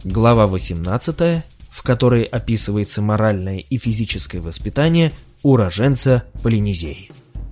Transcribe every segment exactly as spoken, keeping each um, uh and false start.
Глава восемнадцатая, в которой описывается моральное и физическое воспитание уроженца Полинезии.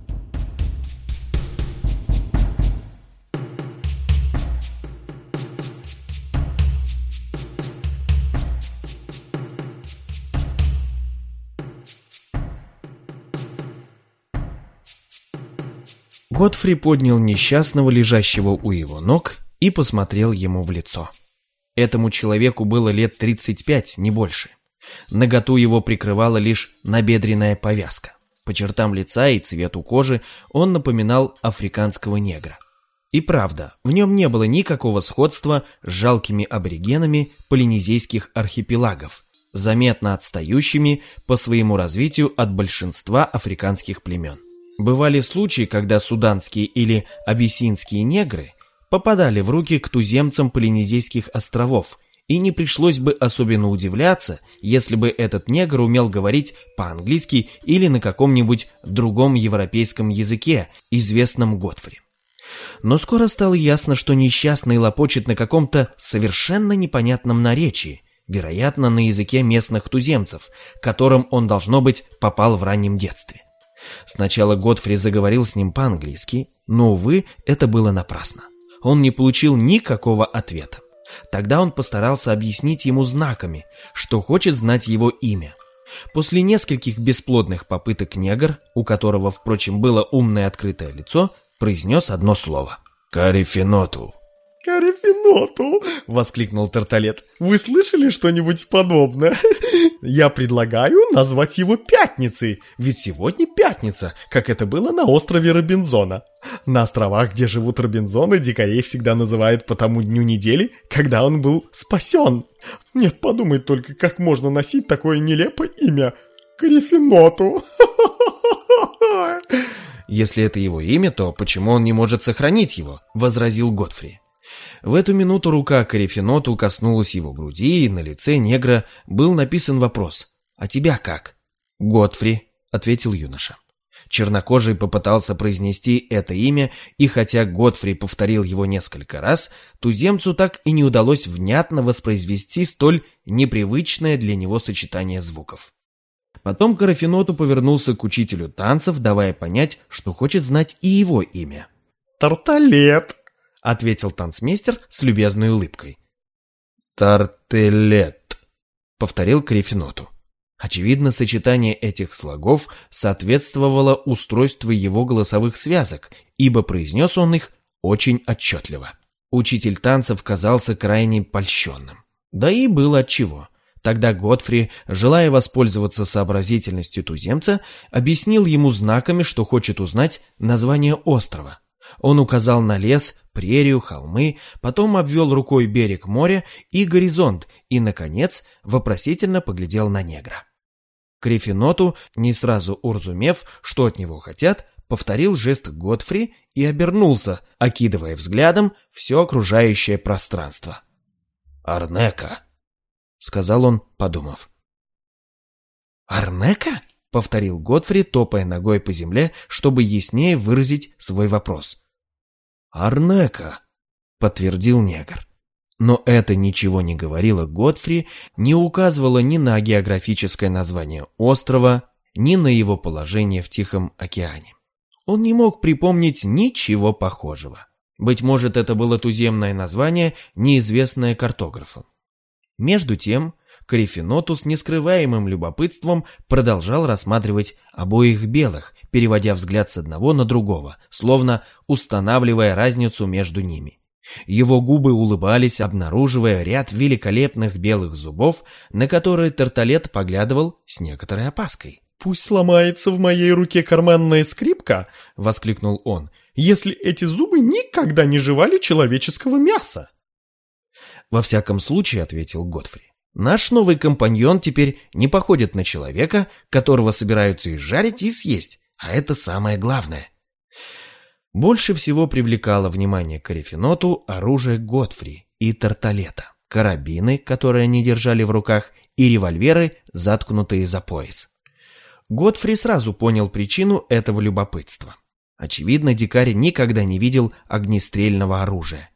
Годфри поднял несчастного, лежащего у его ног, и посмотрел ему в лицо. Этому человеку было лет тридцать пять, не больше. Наготу его прикрывала лишь набедренная повязка. По чертам лица и цвету кожи он напоминал африканского негра. И правда, в нем не было никакого сходства с жалкими аборигенами полинезийских архипелагов, заметно отстающими по своему развитию от большинства африканских племен. Бывали случаи, когда суданские или абиссинские негры попадали в руки к туземцам Полинезийских островов, и не пришлось бы особенно удивляться, если бы этот негр умел говорить по-английски или на каком-нибудь другом европейском языке, известном Годфри. Но скоро стало ясно, что несчастный лопочет на каком-то совершенно непонятном наречии, вероятно, на языке местных туземцев, к которым он, должно быть, попал в раннем детстве. Сначала Годфри заговорил с ним по-английски, но, увы, это было напрасно. Он не получил никакого ответа. Тогда он постарался объяснить ему знаками, что хочет знать его имя. После нескольких бесплодных попыток негр, у которого, впрочем, было умное открытое лицо, произнес одно слово. «Карифиноту». «Карифиноту!» — воскликнул Тарталет. «Вы слышали что-нибудь подобное? Я предлагаю назвать его Пятницей, ведь сегодня пятница, как это было на острове Робинзона. На островах, где живут Робинзоны, дикарей всегда называют по тому дню недели, когда он был спасен. Нет, подумай только, как можно носить такое нелепое имя. Карифиноту!» «Если это его имя, то почему он не может сохранить его?» — возразил Годфри. В эту минуту рука Карифиноту коснулась его груди, и на лице негра был написан вопрос. «А тебя как?» «Годфри», — ответил юноша. Чернокожий попытался произнести это имя, и хотя Годфри повторил его несколько раз, туземцу так и не удалось внятно воспроизвести столь непривычное для него сочетание звуков. Потом Карифиноту повернулся к учителю танцев, давая понять, что хочет знать и его имя. «Тарталет», — ответил танцмейстер с любезной улыбкой. «Тартелет», — повторил Карифиноту. Очевидно, сочетание этих слогов соответствовало устройству его голосовых связок, ибо произнес он их очень отчетливо. Учитель танцев казался крайне польщенным. Да и было отчего. Тогда Годфри, желая воспользоваться сообразительностью туземца, объяснил ему знаками, что хочет узнать название острова. Он указал на лес, прерию, холмы, потом обвел рукой берег моря и горизонт, и, наконец, вопросительно поглядел на негра. Карифиноту, не сразу уразумев, что от него хотят, повторил жест Годфри и обернулся, окидывая взглядом все окружающее пространство. «Арнека», — сказал он, подумав. «Арнека?» — повторил Годфри, топая ногой по земле, чтобы яснее выразить свой вопрос. «Арнека», — подтвердил негр. Но это ничего не говорило Годфри, не указывало ни на географическое название острова, ни на его положение в Тихом океане. Он не мог припомнить ничего похожего. Быть может, это было туземное название, неизвестное картографам. Между тем, Карифиноту с нескрываемым любопытством продолжал рассматривать обоих белых, переводя взгляд с одного на другого, словно устанавливая разницу между ними. Его губы улыбались, обнаруживая ряд великолепных белых зубов, на которые Тарталет поглядывал с некоторой опаской. «Пусть сломается в моей руке карманная скрипка», — воскликнул он, «если эти зубы никогда не жевали человеческого мяса». «Во всяком случае», — ответил Годфри, «наш новый компаньон теперь не походит на человека, которого собираются изжарить и съесть, а это самое главное». Больше всего привлекало внимание Карифиноту оружие Годфри и Тарталета, карабины, которые они держали в руках, и револьверы, заткнутые за пояс. Годфри сразу понял причину этого любопытства. Очевидно, дикарь никогда не видел огнестрельного оружия.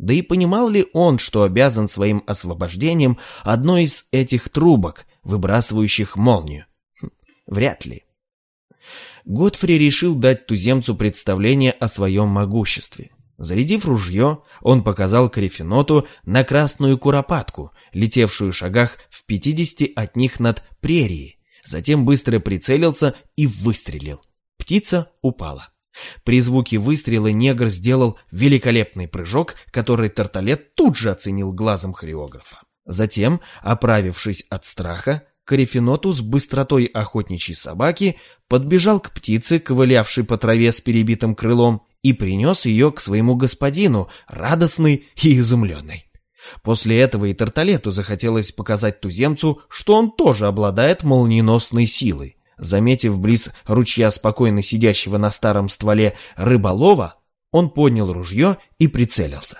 Да и понимал ли он, что обязан своим освобождением одной из этих трубок, выбрасывающих молнию? Хм, вряд ли. Годфри решил дать туземцу представление о своем могуществе. Зарядив ружье, он показал Карифеноту на красную куропатку, летевшую в шагах в пятидесяти от них над прерией. Затем быстро прицелился и выстрелил. Птица упала. При звуке выстрела негр сделал великолепный прыжок, который Тарталет тут же оценил глазом хореографа. Затем, оправившись от страха, Карифеноту с быстротой охотничьей собаки подбежал к птице, ковылявшей по траве с перебитым крылом, и принес ее к своему господину, радостный и изумленный. После этого и Тарталету захотелось показать туземцу, что он тоже обладает молниеносной силой. Заметив близ ручья спокойно сидящего на старом стволе рыболова, он поднял ружье и прицелился.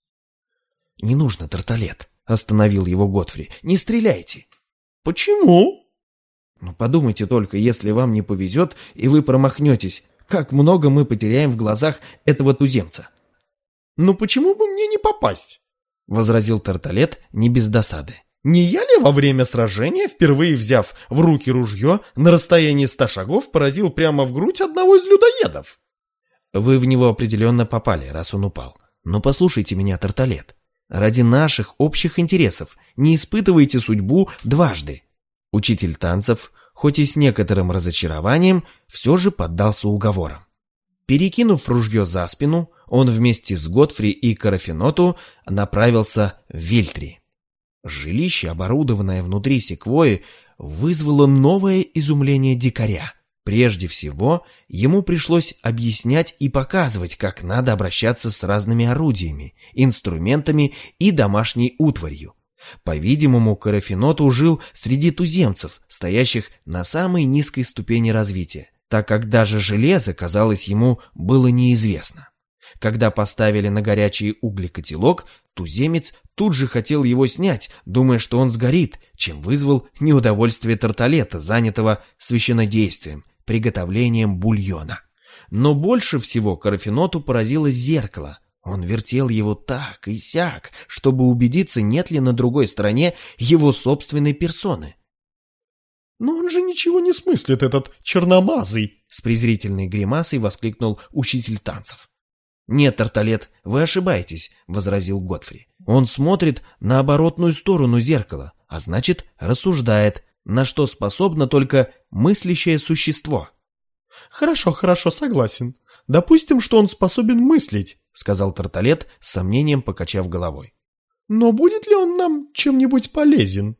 «Не нужно, Тарталет», — остановил его Годфри, — «не стреляйте». «Почему?» «Ну, подумайте только, если вам не повезет, и вы промахнетесь, как много мы потеряем в глазах этого туземца». «Ну почему бы мне не попасть?» — возразил Тарталет не без досады. «Не я ли во время сражения, впервые взяв в руки ружье, на расстоянии ста шагов поразил прямо в грудь одного из людоедов?» «Вы в него определенно попали, раз он упал. Но послушайте меня, Тарталет. Ради наших общих интересов не испытывайте судьбу дважды». Учитель танцев, хоть и с некоторым разочарованием, все же поддался уговорам. Перекинув ружье за спину, он вместе с Годфри и Карифеноту направился в Вильтри. Жилище, оборудованное внутри секвойи, вызвало новое изумление дикаря. Прежде всего, ему пришлось объяснять и показывать, как надо обращаться с разными орудиями, инструментами и домашней утварью. По-видимому, Карифеноту жил среди туземцев, стоящих на самой низкой ступени развития, так как даже железо, казалось ему, было неизвестно. Когда поставили на горячие угли котелок, туземец тут же хотел его снять, думая, что он сгорит, чем вызвал неудовольствие Тарталета, занятого священнодействием, приготовлением бульона. Но больше всего Карифеноту поразило зеркало. Он вертел его так и сяк, чтобы убедиться, нет ли на другой стороне его собственной персоны. «Но он же ничего не смыслит, этот черномазый!» С презрительной гримасой воскликнул учитель танцев. «Нет, Тарталет, вы ошибаетесь», — возразил Годфри. «Он смотрит на оборотную сторону зеркала, а значит, рассуждает, на что способно только мыслящее существо». «Хорошо, хорошо, согласен. Допустим, что он способен мыслить», — сказал Тарталет, с сомнением покачав головой. «Но будет ли он нам чем-нибудь полезен?»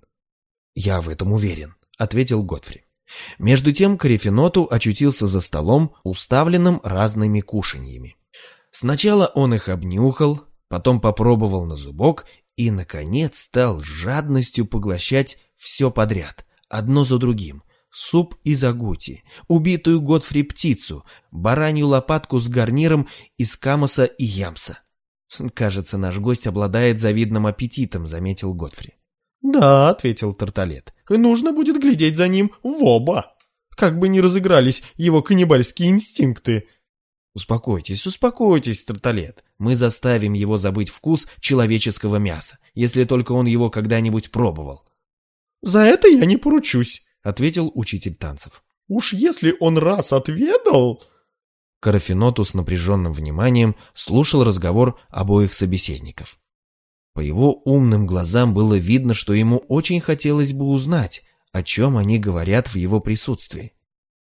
«Я в этом уверен», — ответил Годфри. Между тем Карифеноту очутился за столом, уставленным разными кушаньями. Сначала он их обнюхал, потом попробовал на зубок и, наконец, стал с жадностью поглощать все подряд, одно за другим. Суп из агути, убитую Годфри птицу, баранью лопатку с гарниром из камоса и ямса. «Кажется, наш гость обладает завидным аппетитом», — заметил Годфри. «Да», — ответил Тарталет, — «и нужно будет глядеть за ним в оба, как бы ни разыгрались его каннибальские инстинкты». «Успокойтесь, успокойтесь, Тарталет. Мы заставим его забыть вкус человеческого мяса, если только он его когда-нибудь пробовал». «За это я не поручусь», — ответил учитель танцев. «Уж если он раз отведал...» Карифеноту с напряженным вниманием слушал разговор обоих собеседников. По его умным глазам было видно, что ему очень хотелось бы узнать, о чем они говорят в его присутствии.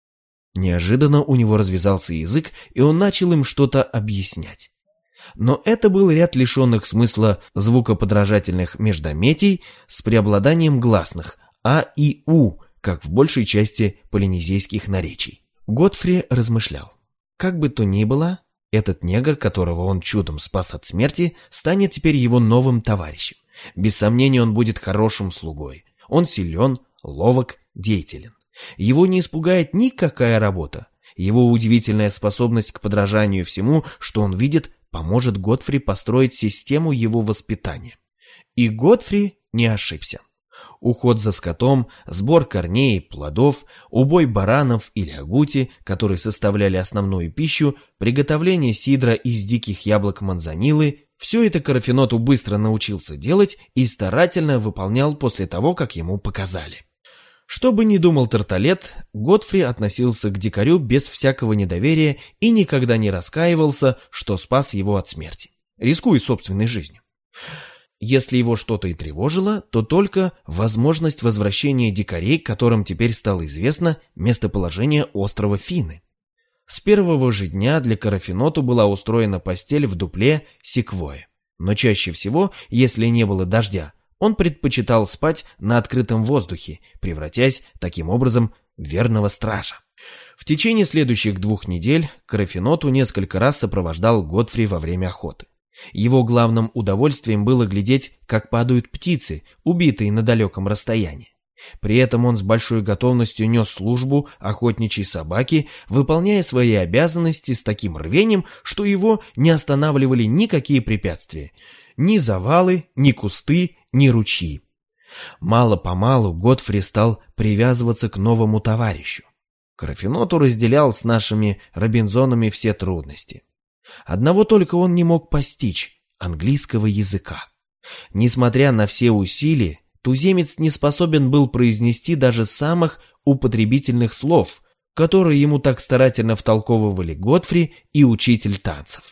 Неожиданно у него развязался язык, и он начал им что-то объяснять. Но это был ряд лишенных смысла звукоподражательных междометий с преобладанием гласных «а» и «у», как в большей части полинезийских наречий. Годфри размышлял. Как бы то ни было, этот негр, которого он чудом спас от смерти, станет теперь его новым товарищем. Без сомнения, он будет хорошим слугой. Он силен, ловок, деятелен. Его не испугает никакая работа. Его удивительная способность к подражанию всему, что он видит, поможет Годфри построить систему его воспитания. И Годфри не ошибся. Уход за скотом, сбор корней и плодов, убой баранов или агути, которые составляли основную пищу, приготовление сидра из диких яблок манзанилы – все это Карафеноту быстро научился делать и старательно выполнял после того, как ему показали. Что бы ни думал Тарталет, Годфри относился к дикарю без всякого недоверия и никогда не раскаивался, что спас его от смерти, рискуя собственной жизнью. Если его что-то и тревожило, то только возможность возвращения дикарей, которым теперь стало известно местоположение острова Фины. С первого же дня для Карафеноту была устроена постель в дупле секвойи. Но чаще всего, если не было дождя, он предпочитал спать на открытом воздухе, превратясь таким образом в верного стража. В течение следующих двух недель Карафеноту несколько раз сопровождал Годфри во время охоты. Его главным удовольствием было глядеть, как падают птицы, убитые на далеком расстоянии. При этом он с большой готовностью нес службу охотничьей собаки, выполняя свои обязанности с таким рвением, что его не останавливали никакие препятствия. Ни завалы, ни кусты, ни ручьи. Мало-помалу Годфри стал привязываться к новому товарищу. Карафеноту разделял с нашими Робинзонами все трудности. Одного только он не мог постичь – английского языка. Несмотря на все усилия, туземец не способен был произнести даже самых употребительных слов, которые ему так старательно втолковывали Годфри и учитель танцев.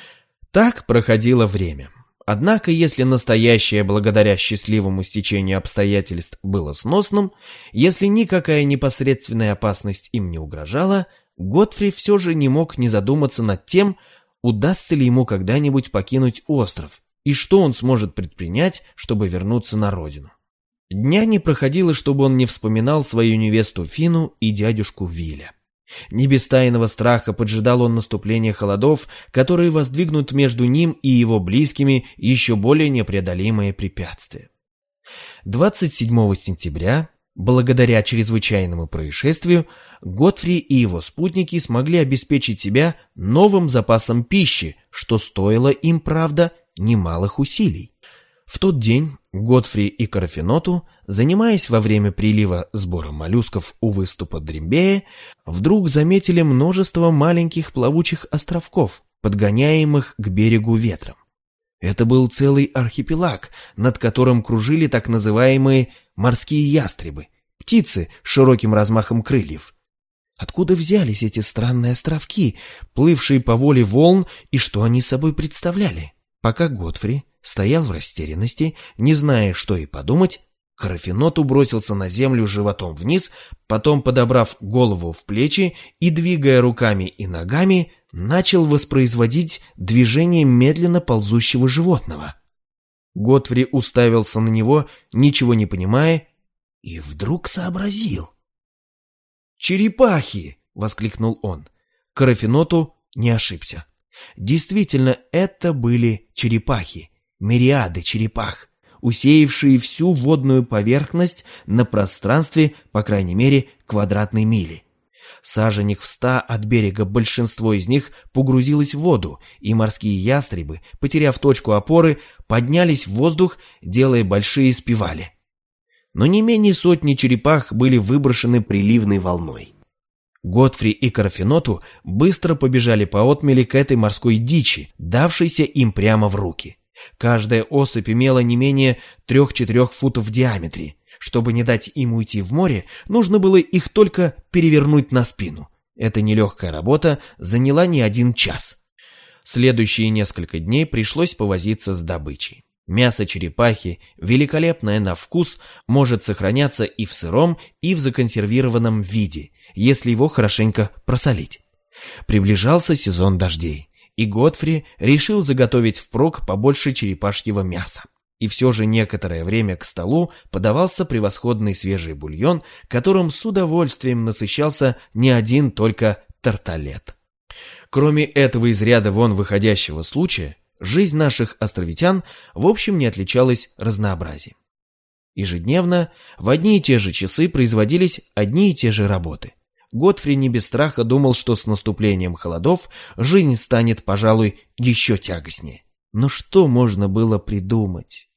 Так проходило время. Однако, если настоящее благодаря счастливому стечению обстоятельств было сносным, если никакая непосредственная опасность им не угрожала, Годфри все же не мог не задуматься над тем, удастся ли ему когда-нибудь покинуть остров, и что он сможет предпринять, чтобы вернуться на родину. Дня не проходило, чтобы он не вспоминал свою невесту Фину и дядюшку Виля. Не без тайного страха поджидал он наступления холодов, которые воздвигнут между ним и его близкими еще более непреодолимые препятствия. двадцать седьмого сентября, благодаря чрезвычайному происшествию, Годфри и его спутники смогли обеспечить себя новым запасом пищи, что стоило им, правда, немалых усилий. В тот день Годфри и Карафеноту, занимаясь во время прилива сбором моллюсков у выступа Дримбея, вдруг заметили множество маленьких плавучих островков, подгоняемых к берегу ветром. Это был целый архипелаг, над которым кружили так называемые морские ястребы, птицы с широким размахом крыльев. Откуда взялись эти странные островки, плывшие по воле волн, и что они собой представляли? Пока Годфри стоял в растерянности, не зная, что и подумать, Карафеноту бросился на землю животом вниз, потом, подобрав голову в плечи и двигая руками и ногами, начал воспроизводить движение медленно ползущего животного. Годфри уставился на него, ничего не понимая, и вдруг сообразил. «Черепахи!» — воскликнул он. Карафеноту не ошибся. Действительно, это были черепахи, мириады черепах, усеявшие всю водную поверхность на пространстве, по крайней мере, квадратной мили. Саженях в ста от берега большинство из них погрузилось в воду, и морские ястребы, потеряв точку опоры, поднялись в воздух, делая большие спивали. Но не менее сотни черепах были выброшены приливной волной. Годфри и Карафеноту быстро побежали по отмели к этой морской дичи, давшейся им прямо в руки. Каждая особь имела не менее трех-четырех футов в диаметре. Чтобы не дать им уйти в море, нужно было их только перевернуть на спину. Эта нелегкая работа заняла не один час. Следующие несколько дней пришлось повозиться с добычей. Мясо черепахи, великолепное на вкус, может сохраняться и в сыром, и в законсервированном виде, если его хорошенько просолить. Приближался сезон дождей, и Годфри решил заготовить впрок побольше черепашьего мяса. И все же некоторое время к столу подавался превосходный свежий бульон, которым с удовольствием насыщался не один только Тарталет. Кроме этого из ряда вон выходящего случая, жизнь наших островитян в общем не отличалась разнообразием. Ежедневно в одни и те же часы производились одни и те же работы. Годфри не без страха думал, что с наступлением холодов жизнь станет, пожалуй, еще тягостнее. Но что можно было придумать?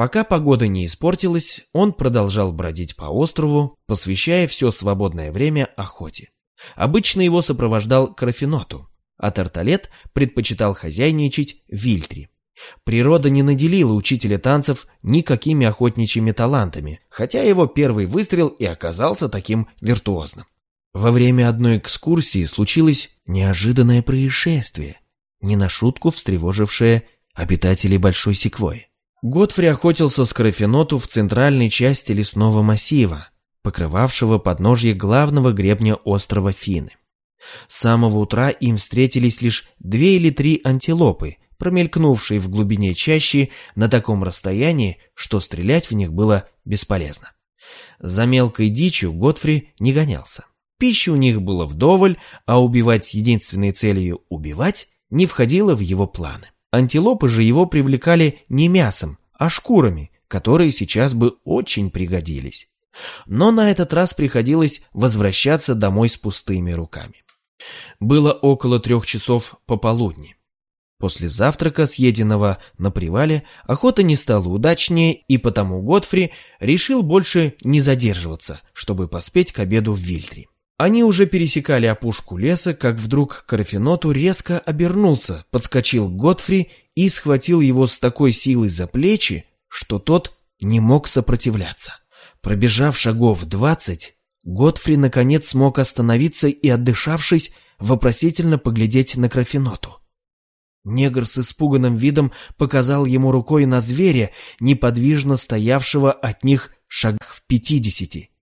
Пока погода не испортилась, он продолжал бродить по острову, посвящая все свободное время охоте. Обычно его сопровождал Крафиноту, а Тарталет предпочитал хозяйничать в Вильтре. Природа не наделила учителя танцев никакими охотничьими талантами, хотя его первый выстрел и оказался таким виртуозным. Во время одной экскурсии случилось неожиданное происшествие, не на шутку встревожившее обитателей Большой Секвойи. Годфри охотился с Крафиноту в центральной части лесного массива, покрывавшего подножье главного гребня острова Фины. С самого утра им встретились лишь две или три антилопы, промелькнувшие в глубине чащи на таком расстоянии, что стрелять в них было бесполезно. За мелкой дичью Годфри не гонялся. Пищи у них было вдоволь, а убивать с единственной целью убивать не входило в его планы. Антилопы же его привлекали не мясом, а шкурами, которые сейчас бы очень пригодились. Но на этот раз приходилось возвращаться домой с пустыми руками. Было около трех часов пополудни. После завтрака, съеденного на привале, охота не стала удачнее, и потому Годфри решил больше не задерживаться, чтобы поспеть к обеду в Вильтре. Они уже пересекали опушку леса, как вдруг Крафиноту резко обернулся, подскочил к Годфри и схватил его с такой силой за плечи, что тот не мог сопротивляться. Пробежав шагов двадцать, Годфри наконец смог остановиться и, отдышавшись, вопросительно поглядеть на Крафиноту. Негр с испуганным видом показал ему рукой на зверя, неподвижно стоявшего от них шагах в пятидесяти.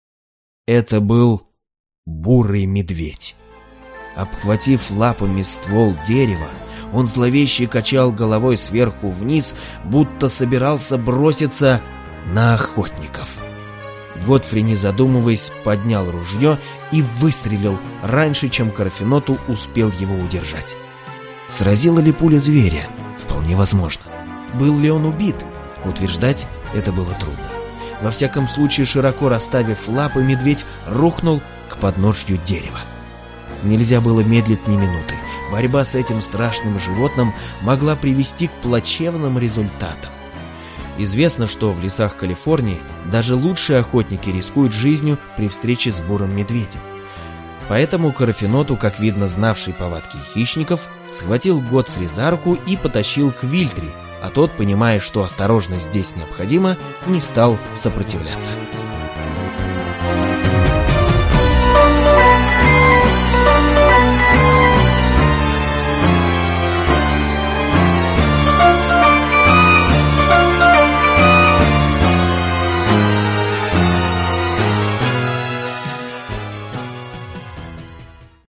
Это был бурый медведь. Обхватив лапами ствол дерева, он зловеще качал головой сверху вниз, будто собирался броситься на охотников. Годфри, не задумываясь, поднял ружье и выстрелил раньше, чем Крафиноту успел его удержать. Сразила ли пуля зверя? Вполне возможно. Был ли он убит? Утверждать это было трудно. Во всяком случае, широко расставив лапы, медведь рухнул к подножью дерева. Нельзя было медлить ни минуты. Борьба с этим страшным животным могла привести к плачевным результатам. Известно, что в лесах Калифорнии даже лучшие охотники рискуют жизнью при встрече с бурым медведем. Поэтому Крафиноту, как видно знавший повадки хищников, схватил Годфри за руку и потащил к Вильтре, а тот, понимая, что осторожность здесь необходима, не стал сопротивляться.